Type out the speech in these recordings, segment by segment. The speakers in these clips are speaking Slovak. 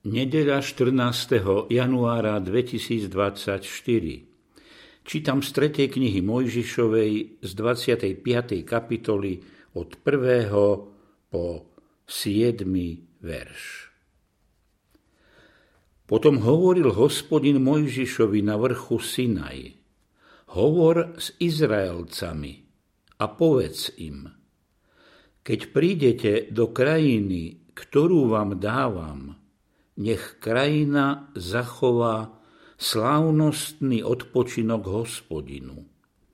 Nedeľa 14. januára 2024. Čítam z 3. knihy Mojžišovej z 25. kapitoly od 1. po 7. verš. Potom hovoril Hospodin Mojžišovi na vrchu Sinaj: Hovor s Izraelcami a povedz im: Keď prídete do krajiny, ktorú vám dávam, nech krajina zachová slávnostný odpočinok Hospodinu.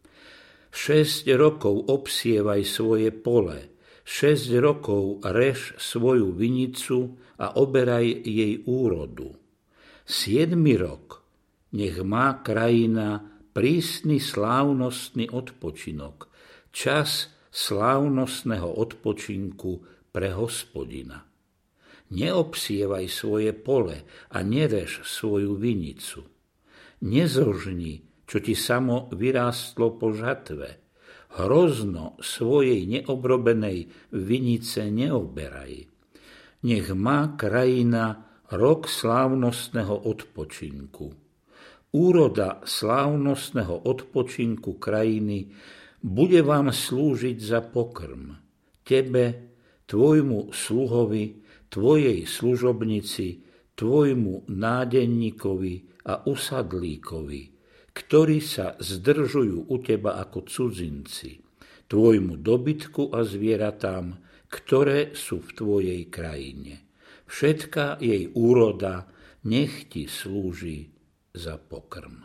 6 rokov obsievaj svoje pole, 6 rokov rež svoju vinicu a oberaj jej úrodu. 7. rok nech má krajina prísny slávnostný odpočinok, čas slávnostného odpočinku pre Hospodina. Neobsievaj svoje pole a nerež svoju vinicu. Nezožni, čo ti samo vyrástlo po žatve. Hrozno svojej neobrobenej vinice neoberaj. Nech má krajina rok slávnostného odpočinku. Úroda slávnostného odpočinku krajiny bude vám slúžiť za pokrm. Tebe, tvojmu sluhovi, tvojej služobnici, tvojmu nádenníkovi a usadlíkovi, ktorí sa zdržujú u teba ako cudzinci, tvojmu dobytku a zvieratám, ktoré sú v tvojej krajine. Všetká jej úroda nech ti slúži za pokrm.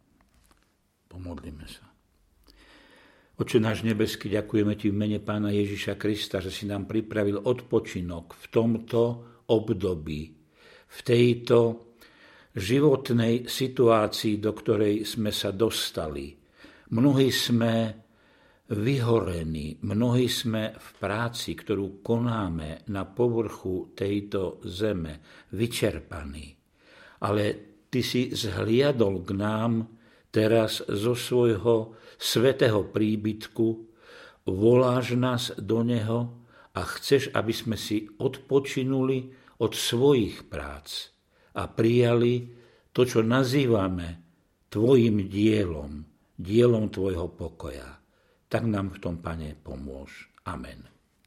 Pomodlíme sa. Oče náš nebeský, ďakujeme ti v mene Pána Ježiša Krista, že si nám pripravil odpočinok v tomto období, v tejto životnej situácii, do ktorej sme sa dostali. Mnohí sme vyhorení, mnohí sme v práci, ktorú konáme na povrchu tejto zeme, vyčerpaní. Ale ty si zhliadol k nám teraz zo svojho svätého príbytku, voláš nás do neho a chceš, aby sme si odpočinuli od svojich prác a prijali to, čo nazývame tvojim dielom tvojho pokoja. Tak nám v tom, Pane, pomôž. Amen.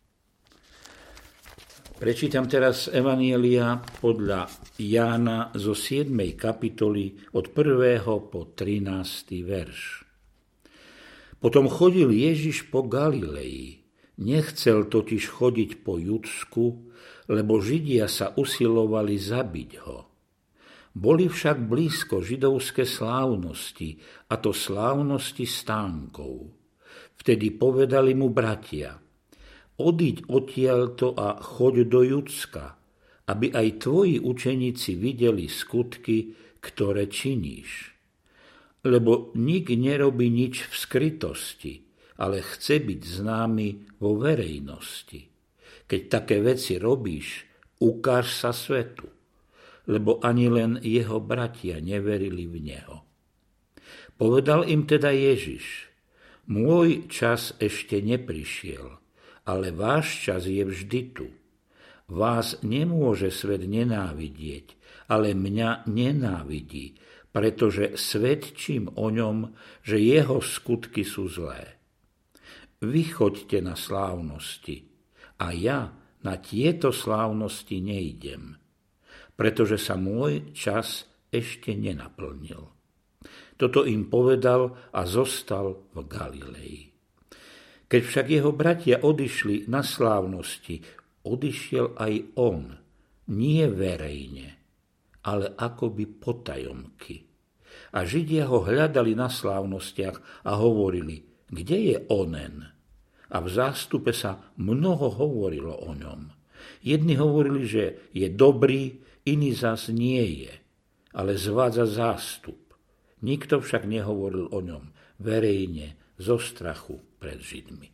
Prečítam teraz Evanjelia podľa Jána zo 7. kapitoly od 1. po 13. verš. Potom chodil Ježiš po Galilei. Nechcel totiž chodiť po Judsku, lebo Židia sa usilovali zabiť ho. Boli však blízko židovské slávnosti, a to slávnosti stánkov. Vtedy povedali mu bratia: Odiď odtiaľto a choď do Judska, aby aj tvoji učeníci videli skutky, ktoré činíš. Lebo nik nerobí nič v skrytosti, ale chce byť známy vo verejnosti. Keď také veci robíš, ukáž sa svetu, lebo ani len jeho bratia neverili v neho. Povedal im teda Ježiš: Môj čas ešte neprišiel, ale váš čas je vždy tu. Vás nemôže svet nenávidieť, ale mňa nenávidí, pretože svedčím o ňom, že jeho skutky sú zlé. Vy choďte na slávnosti, a ja na tieto slávnosti nejdem, pretože sa môj čas ešte nenaplnil. Toto im povedal a zostal v Galilei. Keď však jeho bratia odišli na slávnosti, odišiel aj on, nie verejne, ale akoby potajomky. A Židia ho hľadali na slávnostiach a hovorili: Kde je onen? A v zástupe sa mnoho hovorilo o ňom. Jedni hovorili, že je dobrý, iní zas nie je, ale zvádza zástup. Nikto však nehovoril o ňom verejne zo strachu pred Židmi.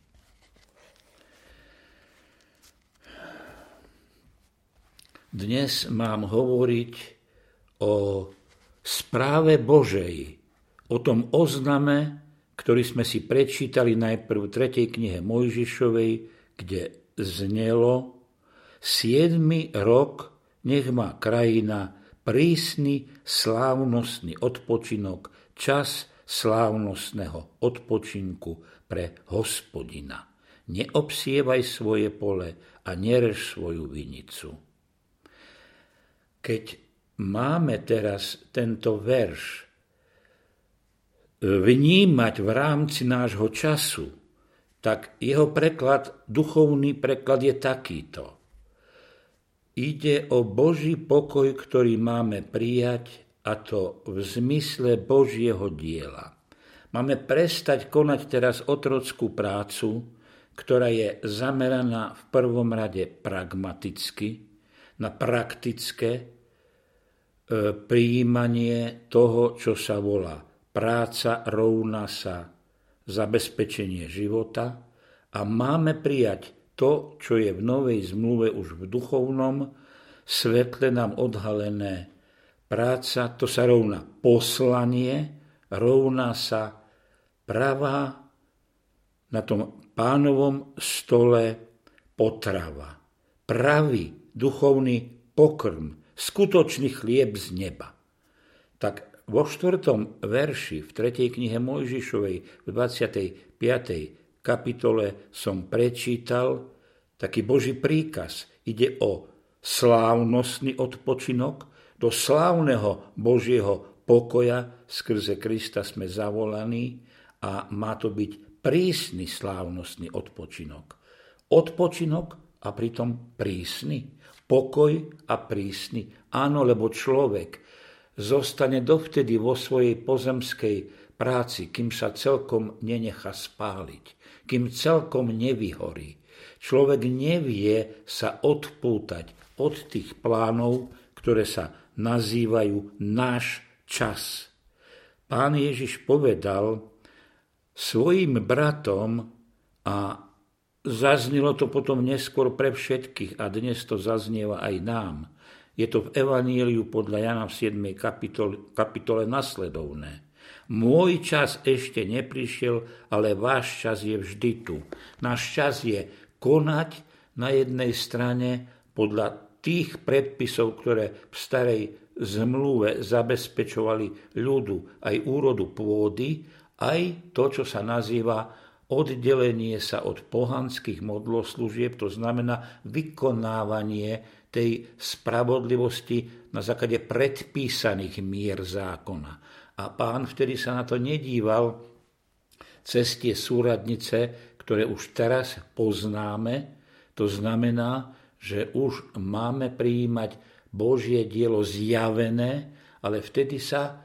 Dnes mám hovoriť o správe Božej, o tom ozname, ktorý sme si prečítali najprv v 3. knihe Mojžišovej, kde znelo: 7. rok nech má krajina prísny slávnostný odpočinok, čas slávnostného odpočinku pre Hospodina. Neobsievaj svoje pole a nerež svoju vinicu. Keď máme teraz tento verš vnímať v rámci nášho času, tak jeho preklad, duchovný preklad je takýto. Ide o Boží pokoj, ktorý máme prijať, a to v zmysle Božieho diela. Máme prestať konať teraz otrockú prácu, ktorá je zameraná v prvom rade pragmaticky, na praktické prijímanie toho, čo sa volá práca rovná sa zabezpečenie života, a máme prijať to, čo je v Novej zmluve už v duchovnom svetle nám odhalené. Práca, to sa rovná poslanie, rovná sa pravá na tom Pánovom stole potrava. Pravý duchovný pokrm, skutočný chlieb z neba. Tak vo 4. verši v 3. knihe Mojžišovej v 25. kapitole som prečítal taký Boží príkaz. Ide o slávnostný odpočinok. Do slávneho Božieho pokoja skrze Krista sme zavolaní a má to byť prísny slávnostný odpočinok. Odpočinok a pritom prísny. Pokoj a prísny. Áno, lebo človek zostane dovtedy vo svojej pozemskej práci, kým sa celkom nenechá spáliť, kým celkom nevyhorí. Človek nevie sa odpútať od tých plánov, ktoré sa nazývajú náš čas. Pán Ježiš povedal svojim bratom, a zaznelo to potom neskôr pre všetkých a dnes to zaznieva aj nám. Je to v Evaníliu podľa Jana v 7. kapitole nasledovné. Môj čas ešte neprišiel, ale váš čas je vždy tu. Náš čas je konať na jednej strane podľa tých predpisov, ktoré v starej zmluve zabezpečovali ľudu aj úrodu pôdy, aj to, čo sa nazýva oddelenie sa od pohanských modloslúžieb, to znamená vykonávanie tej spravodlivosti na základe predpísaných mier zákona. A Pán vtedy sa na to nedíval cez tie súradnice, ktoré už teraz poznáme. To znamená, že už máme prijímať Božie dielo zjavené, ale vtedy sa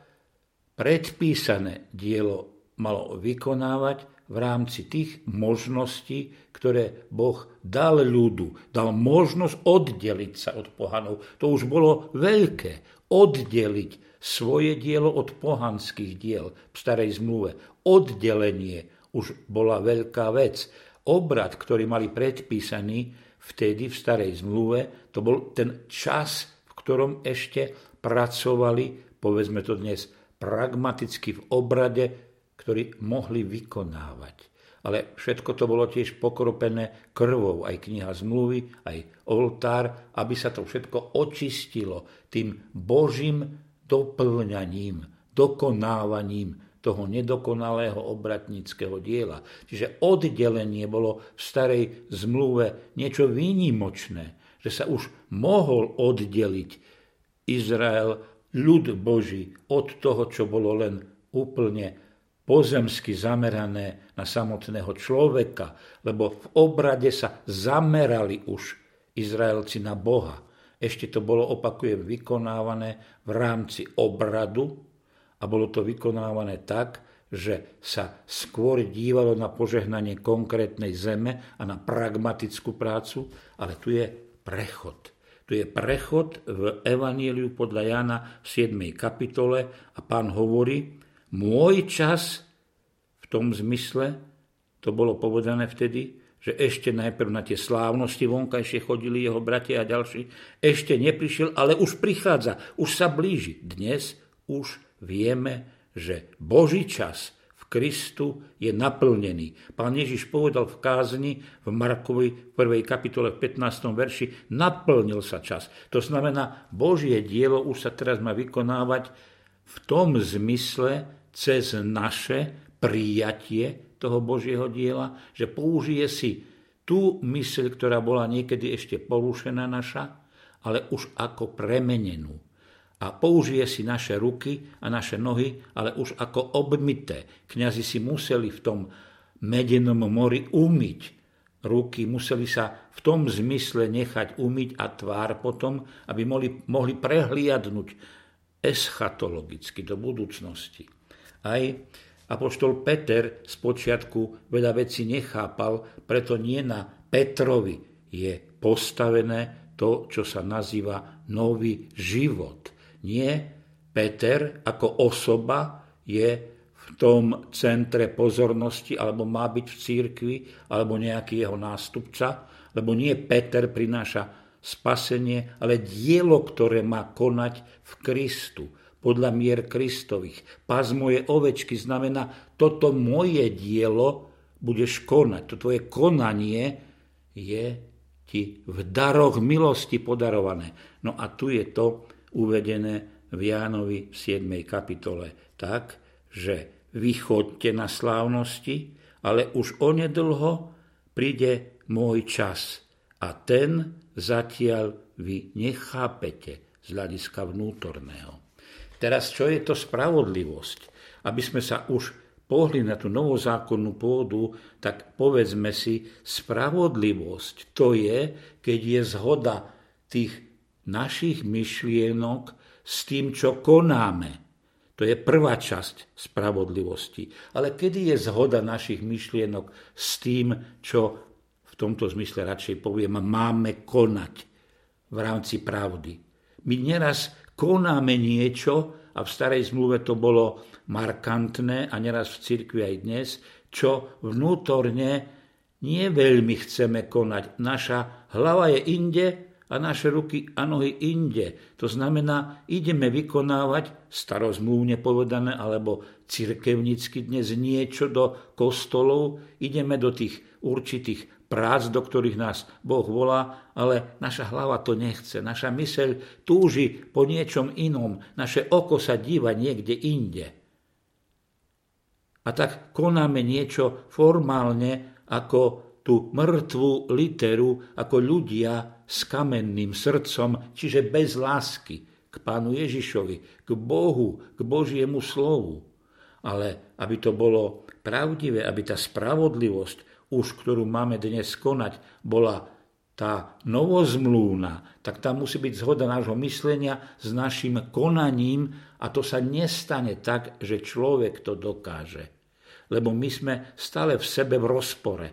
predpísané dielo malo vykonávať v rámci tých možností, ktoré Boh dal ľudu. Dal možnosť oddeliť sa od pohanov. To už bolo veľké. Oddeliť svoje dielo od pohanských diel v starej zmluve. Oddelenie už bola veľká vec. Obrad, ktorý mali predpísaný vtedy v starej zmluve, to bol ten čas, v ktorom ešte pracovali, povedzme to dnes, pragmaticky v obrade, ktorý mohli vykonávať. Ale všetko to bolo tiež pokropené krvou, aj kniha zmluvy, aj oltár, aby sa to všetko očistilo tým Božím doplňaním, dokonávaním toho nedokonalého obratníckeho diela. Čiže oddelenie bolo v starej zmluve niečo výnimočné, že sa už mohol oddeliť Izrael, ľud Boží, od toho, čo bolo len úplne pozemsky zamerané na samotného človeka, lebo v obrade sa zamerali už Izraelci na Boha. Ešte to bolo, opakujem, vykonávané v rámci obradu, a bolo to vykonávané tak, že sa skôr dívalo na požehnanie konkrétnej zeme a na pragmatickú prácu, ale tu je prechod. Tu je prechod v Evaníliu podľa Jana v 7. kapitole a Pán hovorí, môj čas v tom zmysle, to bolo povedané vtedy, že ešte najprv na tie slávnosti vonkajšie chodili jeho bratia a ďalší, ešte neprišiel, ale už prichádza, už sa blíži. Dnes už vieme, že Boží čas v Kristu je naplnený. Pán Ježiš povedal v kázni v Markovej 1. kapitole v 15. verši, naplnil sa čas. To znamená, Božie dielo už sa teraz má vykonávať v tom zmysle cez naše prijatie toho Božieho diela, že použije si tú myseľ, ktorá bola niekedy ešte porušená naša, ale už ako premenenú. A použije si naše ruky a naše nohy, ale už ako obmyté. Kňazi si museli v tom medenom mori umyť ruky, museli sa v tom zmysle nechať umyť a tvár potom, aby mohli prehliadnúť eschatologicky do budúcnosti. Aj apoštol Peter spočiatku veľa vecí nechápal, preto nie na Petrovi je postavené to, čo sa nazýva nový život. Nie, Peter ako osoba je v tom centre pozornosti, alebo má byť v cirkvi, alebo nejaký jeho nástupca, lebo nie Peter prináša spasenie, ale dielo, ktoré má konať v Kristu, podľa mier Kristových. Pás moje ovečky znamená, toto moje dielo budeš konať. To tvoje konanie je ti v daroch milosti podarované. No a tu je to uvedené v Jánovi 7. kapitole tak, že vy choďte na slávnosti, ale už onedlho príde môj čas a ten zatiaľ vy nechápete z hľadiska vnútorného. Teraz, čo je to spravodlivosť? Aby sme sa už pohli na tú novozákonnú pôdu, tak povedzme si, spravodlivosť to je, keď je zhoda tých našich myšlienok s tým, čo konáme. To je prvá časť spravodlivosti. Ale kedy je zhoda našich myšlienok s tým, čo v tomto zmysle radšej poviem, máme konať v rámci pravdy. My neraz konáme niečo, a v starej zmluve to bolo markantné, a neraz v cirkvi aj dnes, čo vnútorne nie veľmi chceme konať. Naša hlava je inde, a naše ruky a nohy inde. To znamená, ideme vykonávať, starozmluvne povedané, alebo cirkevnícky dnes niečo do kostolov, ideme do tých určitých prác, do ktorých nás Boh volá, ale naša hlava to nechce. Naša myseľ túži po niečom inom. Naše oko sa díva niekde inde. A tak konáme niečo formálne ako tú mŕtvú literu, ako ľudia s kamenným srdcom, čiže bez lásky k Pánu Ježišovi, k Bohu, k Božiemu slovu. Ale aby to bolo pravdivé, aby tá spravodlivosť, už ktorú máme dnes konať, bola tá novozmluvná, tak tam musí byť zhoda nášho myslenia s našim konaním a to sa nestane tak, že človek to dokáže. Lebo my sme stále v sebe v rozpore.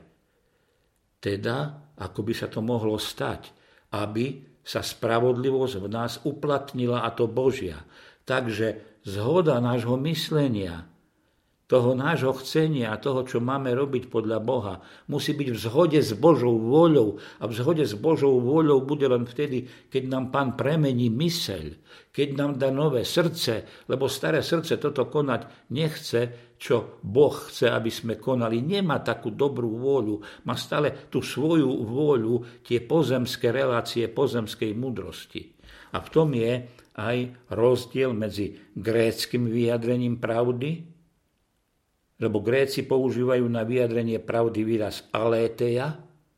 Teda, ako by sa to mohlo stať, aby sa spravodlivosť v nás uplatnila, a to Božia. Takže zhoda nášho myslenia, toho nášho chcenia a toho, čo máme robiť podľa Boha, musí byť v zhode s Božou vôľou. A v zhode s Božou vôľou bude len vtedy, keď nám Pán premení myseľ, keď nám dá nové srdce, lebo staré srdce toto konať nechce, čo Boh chce, aby sme konali. Nemá takú dobrú vôľu, má stále tú svoju vôľu, tie pozemské relácie pozemskej múdrosti. A v tom je aj rozdiel medzi gréckym vyjadrením pravdy, lebo Gréci používajú na vyjadrenie pravdy výraz aletheia,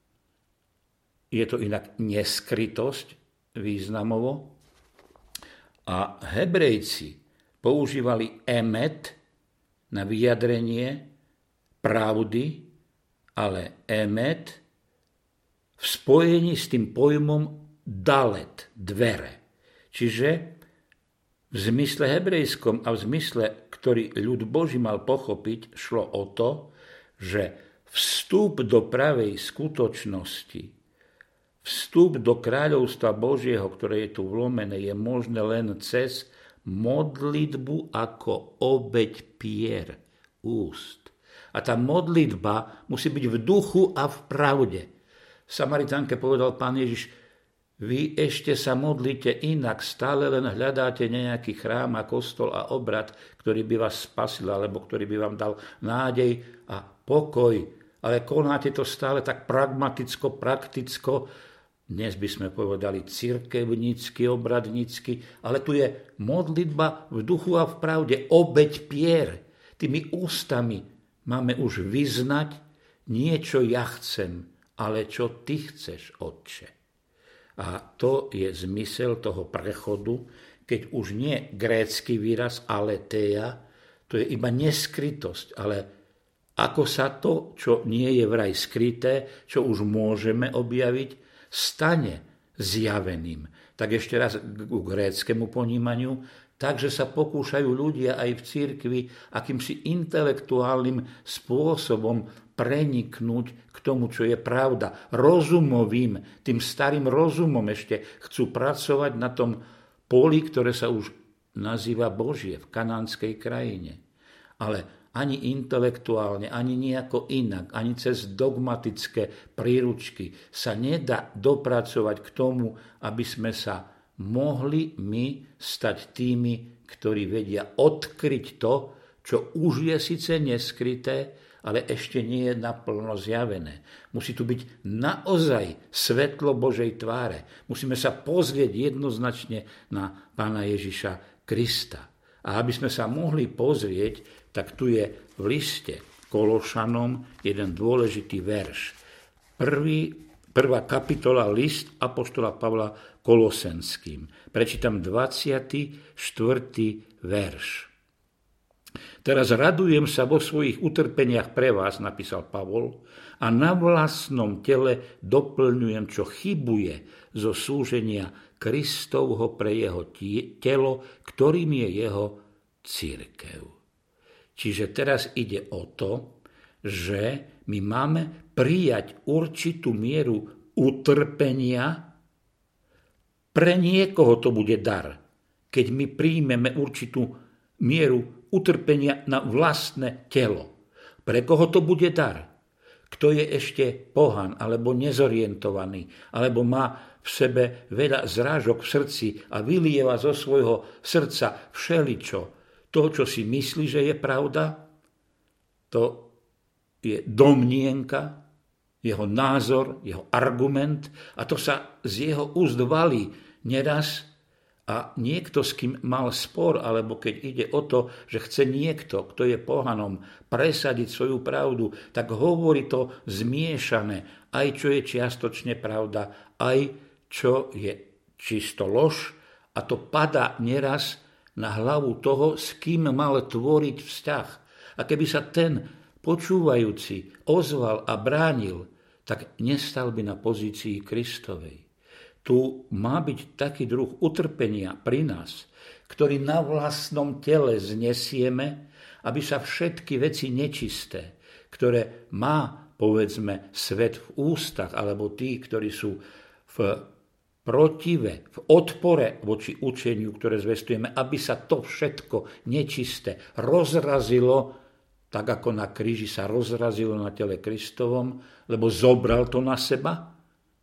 je to inak neskrytosť významovo, a Hebrejci používali emet na vyjadrenie pravdy, ale emet v spojení s tým pojmom dalet, dvere. Čiže v zmysle hebrejskom a v zmysle, ktorý ľud Boží mal pochopiť, šlo o to, že vstup do pravej skutočnosti, vstup do kráľovstva Božieho, ktoré je tu vlomené, je možné len cez modlitbu ako obeť pier, úst. A tá modlitba musí byť v duchu a v pravde. Samaritánke povedal Pán Ježiš, vy ešte sa modlíte inak, stále len hľadáte nejaký chrám a kostol a obrad, ktorý by vás spasil, alebo ktorý by vám dal nádej a pokoj. Ale konáte to stále tak pragmaticko, prakticko, dnes by sme povedali cirkevnícky, obradnícky, ale tu je modlitba v duchu a v pravde, obeť pier. Tými ústami máme už vyznať, nie čo ja chcem, ale čo ty chceš, Otče. A to je zmysel toho prechodu, keď už nie grécky výraz aletheia, to je iba neskrytosť, ale ako sa to, čo nie je vraj skryté, čo už môžeme objaviť, stane zjaveným. Tak ešte raz k gréckemu ponímaniu, takže sa pokúšajú ľudia aj v cirkvi akýmsi intelektuálnym spôsobom preniknúť k tomu, čo je pravda. Rozumovým, tým starým rozumom ešte chcú pracovať na tom poli, ktoré sa už nazýva Božie v kanánskej krajine. Ale ani intelektuálne, ani nejako inak, ani cez dogmatické príručky sa nedá dopracovať k tomu, aby sme sa mohli my stať tými, ktorí vedia odkryť to, čo už je síce neskryté, ale ešte nie je naplno zjavené. Musí tu byť naozaj svetlo Božej tváre. Musíme sa pozrieť jednoznačne na Pána Ježiša Krista. A aby sme sa mohli pozrieť, tak tu je v liste Kološanom jeden dôležitý verš. Prvá kapitola, list apoštola Pavla Kolosenským. Prečítam 24. verš. Teraz radujem sa vo svojich utrpeniach pre vás, napísal Pavol, a na vlastnom tele doplňujem, čo chybuje zo súženia Kristovho pre jeho telo, ktorým je jeho cirkev. Čiže teraz ide o to, že my máme prijať určitú mieru utrpenia. Pre niekoho to bude dar, keď my príjmeme určitú mieru utrpenia na vlastné telo. Pre koho to bude dar? Kto je ešte pohan, alebo nezorientovaný, alebo má v sebe veľa zrážok v srdci a vylieva zo svojho srdca všeličo. To, čo si myslí, že je pravda, to je domnienka, jeho názor, jeho argument a to sa z jeho úst valí neraz a niekto, s kým mal spor, alebo keď ide o to, že chce niekto, kto je pohanom, presadiť svoju pravdu, tak hovorí to zmiešané, aj čo je čiastočne pravda, aj čo je čisto lož a to padá neraz na hlavu toho, s kým mal tvoriť vzťah. A keby sa ten počúvajúci ozval a bránil, tak nestal by na pozícii Kristovej. Tu má byť taký druh utrpenia pri nás, ktorý na vlastnom tele znesieme, aby sa všetky veci nečisté, ktoré má, povedzme, svet v ústach, alebo tí, ktorí sú v protive, v odpore voči učeniu, ktoré zvestujeme, aby sa to všetko nečisté rozrazilo, tak ako na kríži sa rozrazilo na tele Kristovom, lebo zobral to na seba,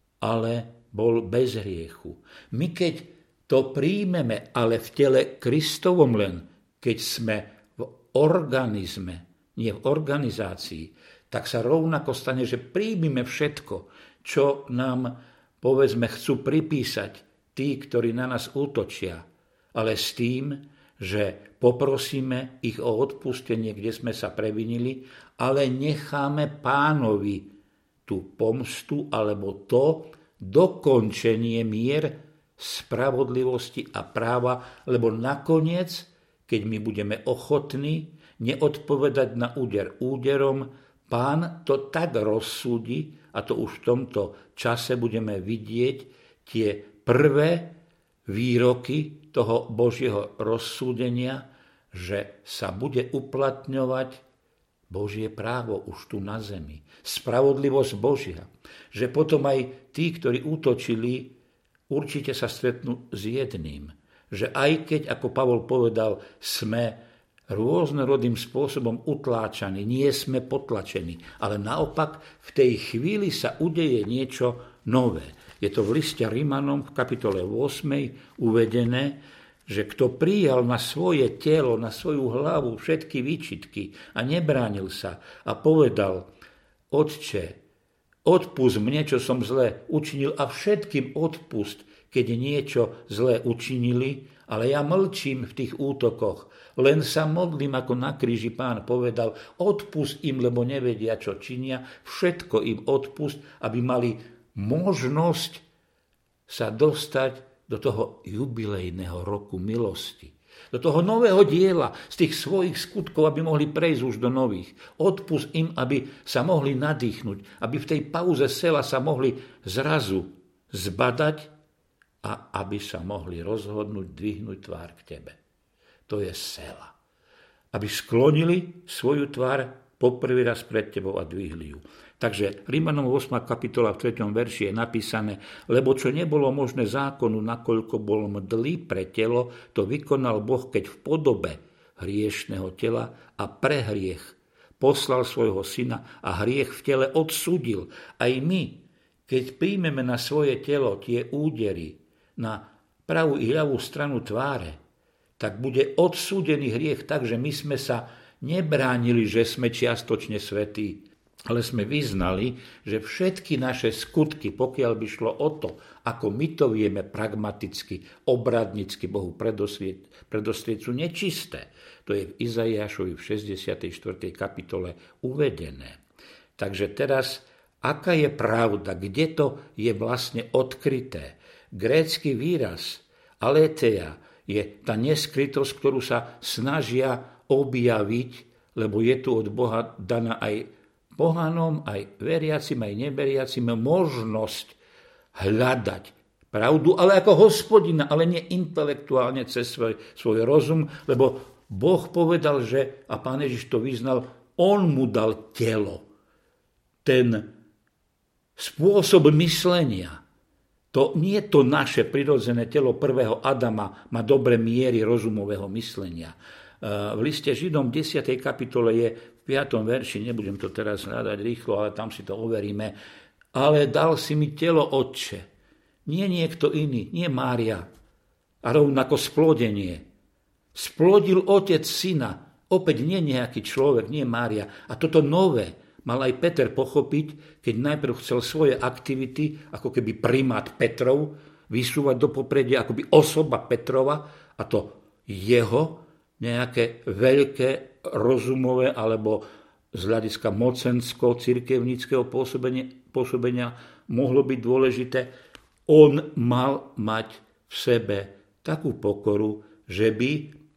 ale bol bez hriechu. My keď to príjmeme, ale v tele Kristovom len, keď sme v organizme, nie v organizácii, tak sa rovnako stane, že príjmime všetko, čo nám povedzme, chcú pripísať tí, ktorí na nás útočia, ale s tým, že poprosíme ich o odpustenie, kde sme sa previnili, ale necháme Pánovi tú pomstu alebo to dokončenie mier spravodlivosti a práva, lebo nakoniec, keď my budeme ochotní neodpovedať na úder úderom, Pán to tak rozsúdi, a to už v tomto čase budeme vidieť tie prvé výroky toho Božieho rozsúdenia, že sa bude uplatňovať Božie právo už tu na zemi. Spravodlivosť Božia. Že potom aj tí, ktorí útočili, určite sa stretnú s jedným. Že aj keď, ako Pavol povedal, sme rôznorodým spôsobom utláčaní, nie sme potlačení, ale naopak v tej chvíli sa udeje niečo nové. Je to v liste Rimanom v kapitole 8 uvedené, že kto prijal na svoje telo, na svoju hlavu všetky výčitky a nebránil sa a povedal: Otče, odpusť mne, čo som zle učinil, a všetkým odpusť, keď niečo zlé učinili, ale ja mlčím v tých útokoch. Len sa modlím, ako na kríži Pán povedal: odpusť im, lebo nevedia, čo činia. Všetko im odpusť, aby mali možnosť sa dostať do toho jubilejného roku milosti. Do toho nového diela, z tých svojich skutkov, aby mohli prejsť už do nových. Odpusť im, aby sa mohli nadýchnuť, aby v tej pauze sela sa mohli zrazu zbadať a aby sa mohli rozhodnúť dvihnúť tvár k tebe. To je sela. Aby sklonili svoju tvár poprvý raz pred tebou a dvihli ju. Takže Rimanom 8. kapitola v 3. verši je napísané: lebo čo nebolo možné zákonu, nakoľko bol mdlý pre telo, to vykonal Boh, keď v podobe hriešného tela a pre hriech poslal svojho syna a hriech v tele odsúdil. Aj my, keď príjmeme na svoje telo tie údery na pravú i ľavú stranu tváre, tak bude odsúdený hriech tak, že my sme sa nebránili, že sme čiastočne svätí, ale sme vyznali, že všetky naše skutky, pokiaľ by šlo o to, ako my to vieme pragmaticky, obradnicky Bohu predostrieť, sú nečisté. To je v Izaiášovi v 64. kapitole uvedené. Takže teraz, aká je pravda, kde to je vlastne odkryté? Grécky výraz aletheia je tá neskrytosť, ktorú sa snažia objaviť, lebo je tu od Boha daná aj pohanom, aj veriacim, aj neveriacim možnosť hľadať pravdu, ale ako Hospodina, ale nie intelektuálne cez svoj rozum, lebo Boh povedal, že, a Pán Ježiš to vyznal, on mu dal telo. Ten spôsob myslenia, to nie je to naše prirodzené telo prvého Adama, má dobre miery rozumového myslenia. V liste Židom 10. kapitole je v 5. verši, nebudem to teraz hľadať rýchlo, ale tam si to overíme, ale dal si mi telo, Otče, nie niekto iný, nie Mária, a rovnako splodenie. Splodil Otec syna, opäť nie nejaký človek, nie Mária. A toto nové mal aj Peter pochopiť, keď najprv chcel svoje aktivity, ako keby primát Petrov, vysúvať do popredia, akoby osoba Petrova, a to jeho nejaké veľké rozumové alebo z hľadiska mocensko-cirkevníckeho pôsobenia mohlo byť dôležité. On mal mať v sebe takú pokoru, že by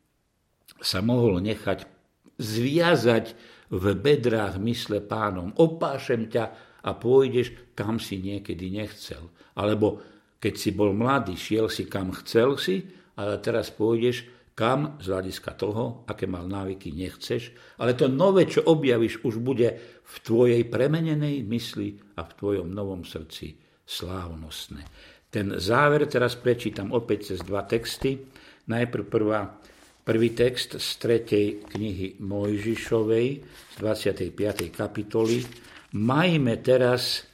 sa mohol nechať zviazať v bedrách mysle Pánom. Opášem ťa a pôjdeš, kam si niekedy nechcel. Alebo keď si bol mladý, šiel si kam chcel si, ale teraz pôjdeš kam z hľadiska toho, aké mal návyky, nechceš, ale to nové, čo objavíš, už bude v tvojej premenenej mysli a v tvojom novom srdci slávnostné. Ten záver teraz prečítam opäť cez dva texty. Najprv prvý text z 3. knihy Mojžišovej, z 25. kapitoly. Majme teraz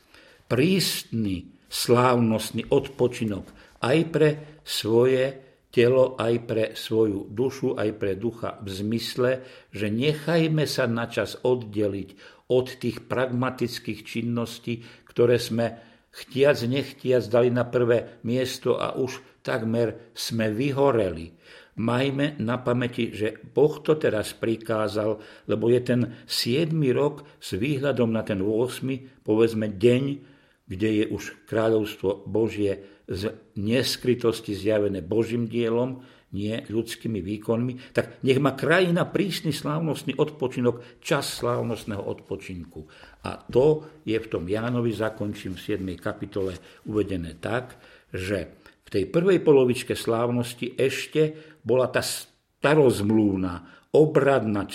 prísny, slávnostný odpočinok aj pre svoje telo, aj pre svoju dušu, aj pre ducha v zmysle, že nechajme sa načas oddeliť od tých pragmatických činností, ktoré sme chtiac, nechtiac dali na prvé miesto a už takmer sme vyhoreli. Majme na pamäti, že Boh to teraz prikázal, lebo je ten 7. rok s výhľadom na ten 8., povedzme deň, kde je už kráľovstvo Božie z neskrytosti zjavené Božím dielom, nie ľudskými výkonmi, tak nech má krajina prísny slávnostný odpočinok, čas slávnostného odpočinku. A to je v tom Jánovi, zakončím v 7. kapitole, uvedené tak, že v tej prvej polovičke slávnosti ešte bola tá starozmluvná, obradná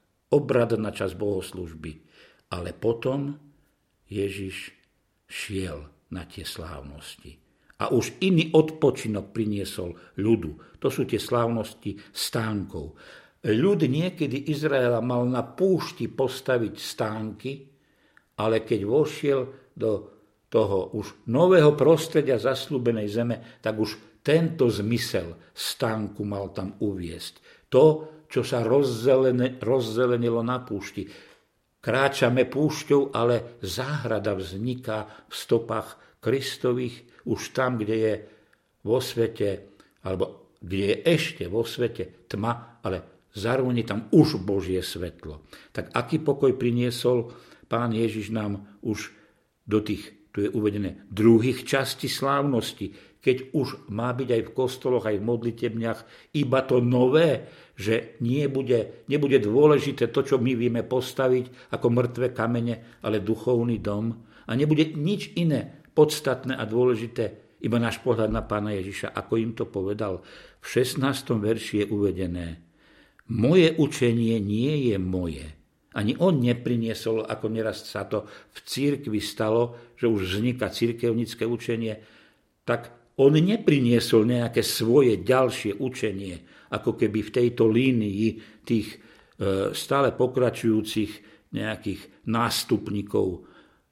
časť bohoslúžby. Ale potom Ježiš šiel na tie slávnosti. A už iný odpočinok priniesol ľudu. To sú tie slávnosti stánkov. Ľud niekedy Izraela mal na púšti postaviť stánky, ale keď vošiel do toho už nového prostredia zasľúbenej zeme, tak už tento zmysel stánku mal tam uviesť. To, čo sa rozzelenilo na púšti. Kráčame púšťou, ale záhrada vzniká v stopách Kristových už tam, kde je vo svete, alebo kde je ešte vo svete tma, ale zároveň je tam už Božie svetlo. Tak aký pokoj priniesol Pán Ježiš nám už do tých, tu je uvedené, druhých častí slávnosti, keď už má byť aj v kostoloch, aj v modlitebniach iba to nové, že nebude dôležité to, čo my vieme postaviť ako mŕtve kamene, ale duchovný dom. A nebude nič iné podstatné a dôležité, iba náš pohľad na Pána Ježiša, ako im to povedal. V 16. verši je uvedené: moje učenie nie je moje. Ani on nepriniesol, ako neraz sa to v cirkvi stalo, že už vzniká cirkevnické učenie, tak on nepriniesol nejaké svoje ďalšie učenie, ako keby v tejto línii tých stále pokračujúcich nejakých nástupníkov,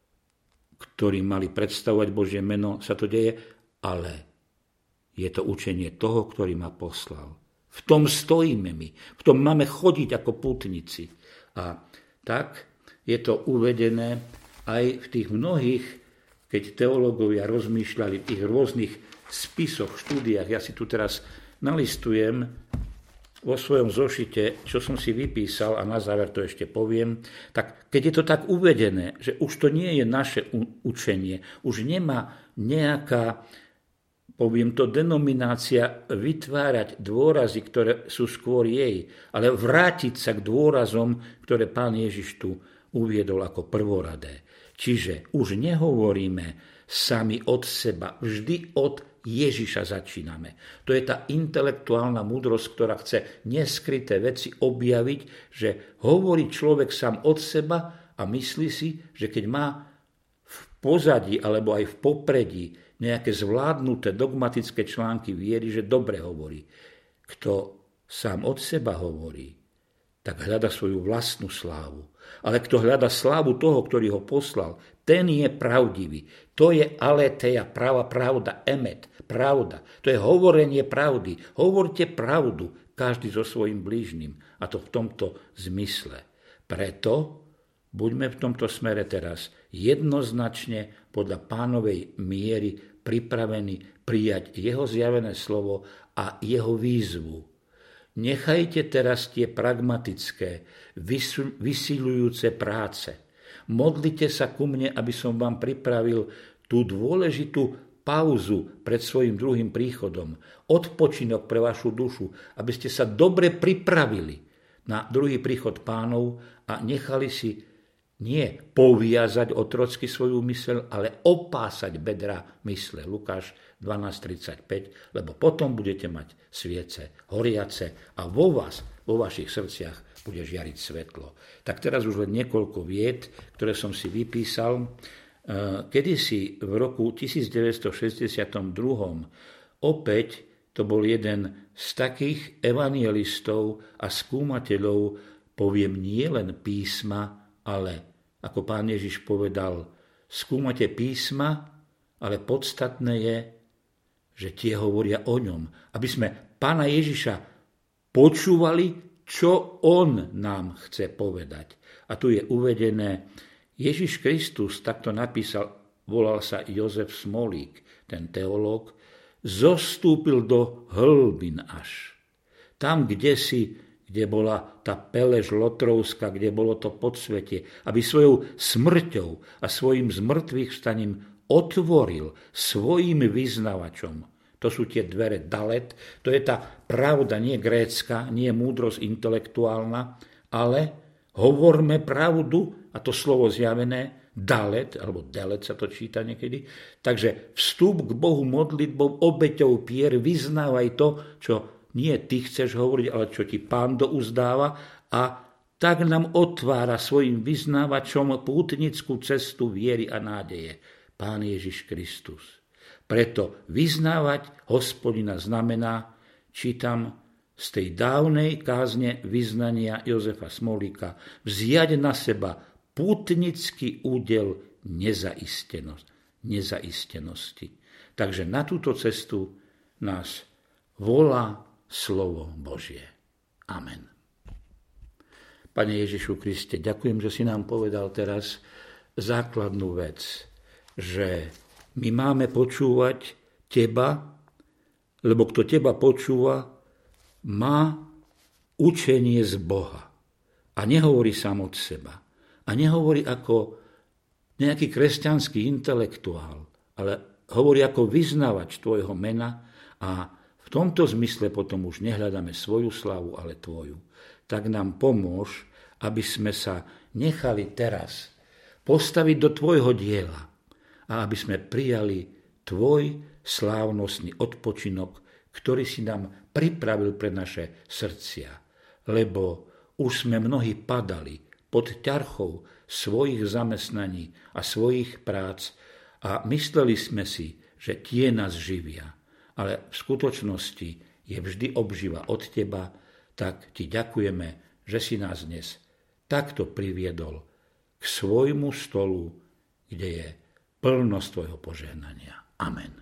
ktorí mali predstavovať Božie meno, sa to deje, ale je to učenie toho, ktorý ma poslal. V tom stojíme my, v tom máme chodiť ako pútnici. A tak je to uvedené aj v tých mnohých, keď teológovia rozmýšľali v tých rôznych spisoch, štúdiách. Ja si tu teraz nalistujem vo svojom zošite, čo som si vypísal a na záver to ešte poviem. Tak keď je to tak uvedené, že už to nie je naše učenie, už nemá nejaká, poviem to, denominácia vytvárať dôrazy, ktoré sú skôr jej, ale vrátiť sa k dôrazom, ktoré Pán Ježiš tu uviedol ako prvoradé. Čiže už nehovoríme sami od seba, vždy od Ježiša začíname. To je tá intelektuálna múdrosť, ktorá chce neskryté veci objaviť, že hovorí človek sám od seba a myslí si, že keď má v pozadí alebo aj v popredí nejaké zvládnuté dogmatické články viery, že dobre hovorí. Kto sám od seba hovorí, tak hľada svoju vlastnú slávu. Ale kto hľada slávu toho, ktorý ho poslal, ten je pravdivý. To je aletheia, pravda, emet, pravda. To je hovorenie pravdy. Hovorte pravdu, každý so svojím blížnym. A to v tomto zmysle. Preto buďme v tomto smere teraz jednoznačne podľa Pánovej miery pripravení prijať jeho zjavené slovo a jeho výzvu. Nechajte teraz tie pragmatické, vysiľujúce práce. Modlite sa ku mne, aby som vám pripravil tú dôležitú pauzu pred svojim druhým príchodom, odpočinok pre vašu dušu, aby ste sa dobre pripravili na druhý príchod Pánov a nechali si nie poviazať otrocky svoju myseľ, ale opásať bedra mysle. Lukáš 12.35, lebo potom budete mať sviece horiace a vo vás, vo vašich srdciach bude žiariť svetlo. Tak teraz už len niekoľko vied, ktoré som si vypísal. Kedysi v roku 1962 opäť to bol jeden z takých evangelistov a skúmateľov, poviem, nie len písma, ale ako Pán Ježiš povedal, skúmate písma, ale podstatné je, že tie hovoria o ňom. Aby sme Pána Ježiša počúvali, čo on nám chce povedať. A tu je uvedené, Ježiš Kristus, takto napísal, volal sa Jozef Smolík, ten teológ, zostúpil do hĺbin až. Tam, kde bola tá pelež Lotrovska, kde bolo to podsvetie, aby svojou smrťou a svojim zmrtvých vstaním otvoril svojim vyznavačom. To sú tie dvere dalet, to je tá pravda, nie grécka, nie múdrosť intelektuálna, ale hovorme pravdu, a to slovo zjavené, dalet, alebo delet sa to číta niekedy. Takže vstup k Bohu modlitbou, obeťou pier, vyznávaj to, čo nie ty chceš hovoriť, ale čo ti Pán douzdáva, a tak nám otvára svojim vyznávačom pútnickú cestu viery a nádeje. Pán Ježiš Kristus. Preto vyznávať Hospodina znamená, čítam z tej dávnej kázne vyznania Jozefa Smolíka, vziať na seba pútnický údel nezaistenosť. nezaistenosti. Takže na túto cestu nás volá slovo Božie. Amen. Pane Ježišu Kriste, ďakujem, že si nám povedal teraz základnú vec, že my máme počúvať teba, lebo kto teba počúva, má učenie z Boha. A nehovorí sám od seba. A nehovorí ako nejaký kresťanský intelektuál, ale hovorí ako vyznavač tvojho mena a v tomto zmysle potom už nehľadáme svoju slavu, ale tvoju. Tak nám pomôž, aby sme sa nechali teraz postaviť do tvojho diela a aby sme prijali tvoj slávnostný odpočinok, ktorý si nám pripravil pre naše srdcia. Lebo už sme mnohí padali pod ťarchou svojich zamestnaní a svojich prác a mysleli sme si, že tie nás živia. Ale v skutočnosti je vždy obživa od teba, tak ti ďakujeme, že si nás dnes takto priviedol k svojmu stolu, kde je plnosť tvojho požehnania. Amen.